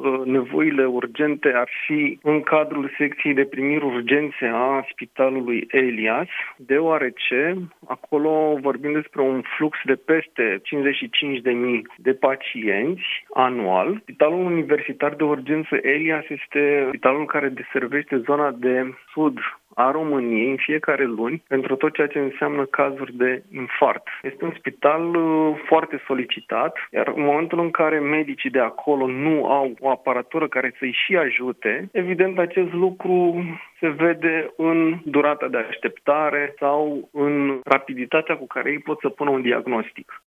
nevoile urgente ar fi în cadrul secției de primiri urgențe a Spitalului Elias, deoarece acolo vorbim despre un flux de peste 55.000 de pacienți anual. Spitalul Universitar de Urgență Elias este spitalul care deservește zona de sud a României în fiecare luni pentru tot ceea ce înseamnă cazuri de infart. Este un spital foarte solicitat, iar în momentul în care medicii de acolo nu au o aparatură care să-i și ajute, evident acest lucru se vede în durata de așteptare sau în rapiditatea cu care ei pot să pună un diagnostic.